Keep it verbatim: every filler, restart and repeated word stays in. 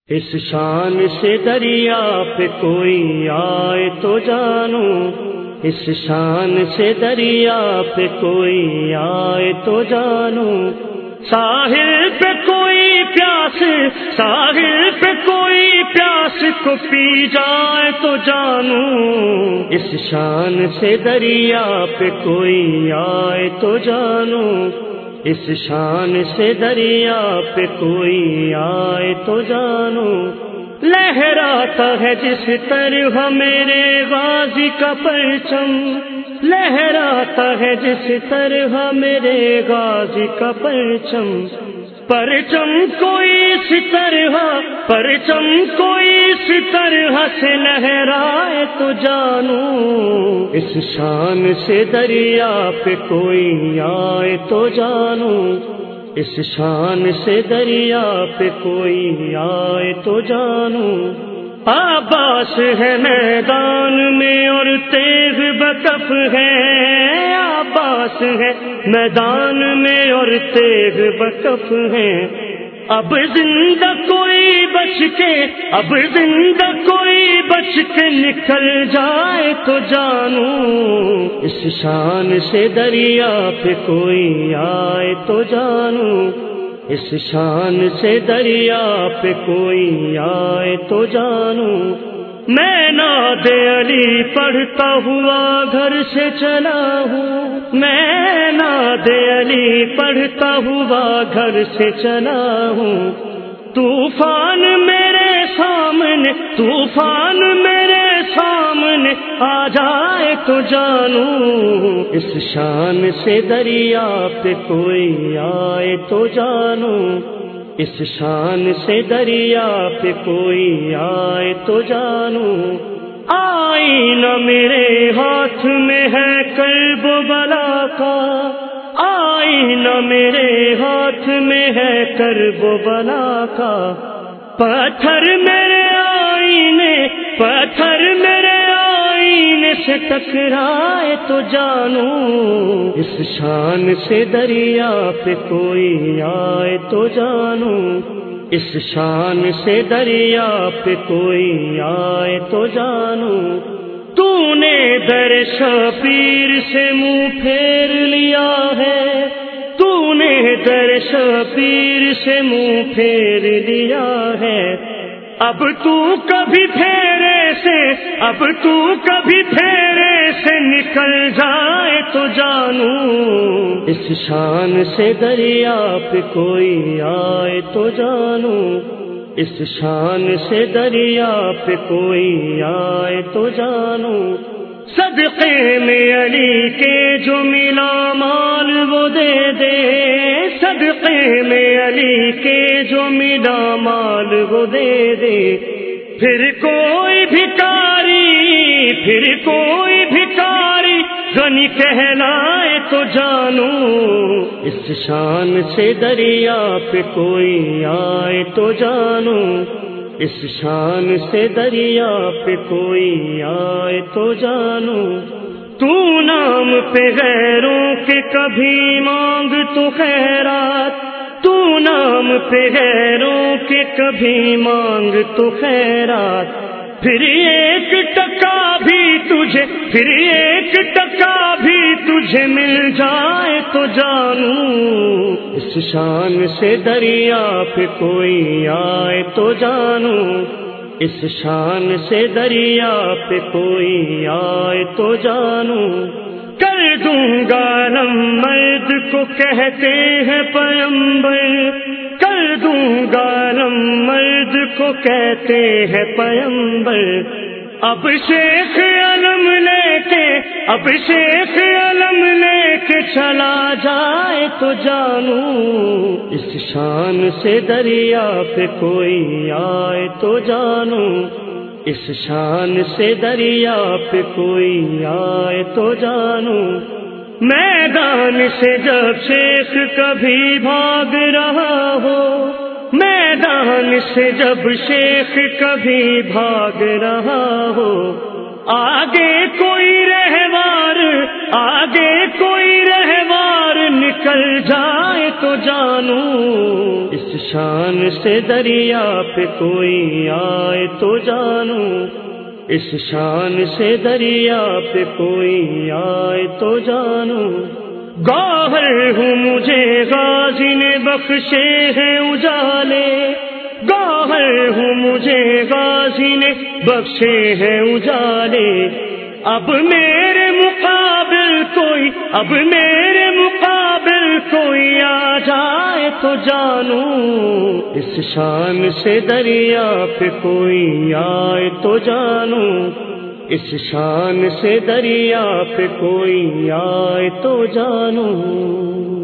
اس شان سے دریا پہ کوئی آئے تو جانو، اس شان سے دریا پہ کوئی آئے تو جانو، ساحل پہ کوئی پیاس ساحل پہ کوئی پیاس کو پی جائے تو جانو، اس شان سے دریا پہ کوئی آئے تو جانو، اس شان سے دریا پہ کوئی آئے تو جانو، لہراتا ہے جس طرح میرے غازی کا پرچم، لہراتا ہے جس طرح میرے غازی کا پرچم، پرچم کوئی اس طرح پرچم کوئی اس طرح سے لہرائے تو جانو، اس شان سے دریا پہ کوئی آئے تو جانو، اس شان سے دریا پہ کوئی آئے تو جانو، عباس ہے میدان میں اور تیغ بکف ہے، عباس ہے میدان میں اور تیغ بکف ہے، اب زندہ کوئی بچ کے اب زندہ کوئی بچ کے نکل جائے تو جانو، اس شان سے دریا پہ کوئی آئے تو جانو، اس شان سے دریا پہ کوئی آئے تو جانو، میں ناد علی پڑھتا ہوا گھر سے چلا ہوں، میں ناد علی پڑھتا ہوا گھر سے چلا ہوں، طوفان میرے سامنے طوفان میرے سامنے آ جائے تو جانو، اس شان سے دریا پہ کوئی آئے تو جانو، اس شان سے دریا پہ کوئی آئے تو جانو، آئینہ میرے ہاتھ میں ہے کرب و بلا کا، آئینہ میرے ہاتھ میں ہے کرب و بلا کا، پتھر میرے آئینے پتھر میرے آئینے سے ٹکرائے تو جانو، اس شان سے دریا پہ کوئی آئے تو جانو، اس شان سے دریا پہ کوئی آئے تو جانو، تو نے در شبیر سے منہ پھیر لیا ہے، تو نے در شبیر سے منہ پھیر لیا ہے، اب تو کبھی پھیرے سے اب تو کبھی پھیرے سے نکل جائے تو جانو، اس شان سے دریا پہ کوئی آئے تو جانو، اس شان سے دریا پہ کوئی آئے تو جانو، صدقے میں علی کے جو ملا مال وہ دے دے، صدقے میں علی کے جو ملا مال وہ دے دے، پھر کوئی بھکاری پھر کوئی بھکاری غنی کہلائے تو جانو، اس شان سے دریا پہ کوئی آئے تو جانو، اس شان سے دریا پہ کوئی آئے تو جانو، تو نام پہ غیروں کے کبھی مانگ تو خیرات، تو نام پہ غیروں کے کبھی مانگ تو خیرات، پھر ایک ٹکا بھی تجھے پھر ایک ٹکا بھی تجھے مل جائے تو جانو، اس شان سے دریا پہ کوئی آئے تو جانو، اس شان سے دریا پہ کوئی آئے تو جانو، کر دوں گا علم مرد کو کہتے ہیں پیمبر، کر دوں گا علم مرد کو کہتے ہیں پیمبر، اب شیخ علم لے کے اب شیخ علم لے کے چلا جائے تو جانو، اس شان سے دریا پہ کوئی آئے تو جانو، اس شان سے دریا پہ کوئی آئے تو جانو، میدان سے جب شیخ کبھی بھاگ رہا ہو، میدان سے جب شیخ کبھی بھاگ رہا ہو، آگے کوئی رہوار آگے کوئی رہوار نکل جائے تو جانو، اس شان سے دریا پہ کوئی آئے تو جانوں، اس شان سے دریا پہ کوئی آئے تو جانوں۔ گوہر ہوں مجھے غازی نے بخشے ہیں اجالے، گوہر ہوں مجھے غازی نے بخشے ہیں اجالے۔ اب میرے مقابل کوئی اب میرے مقابل کوئی آ جائے تو جانوں، اس شان سے دریا پہ کوئی آئے تو جانوں، اس شان سے دریا پہ کوئی آئے تو جانوں۔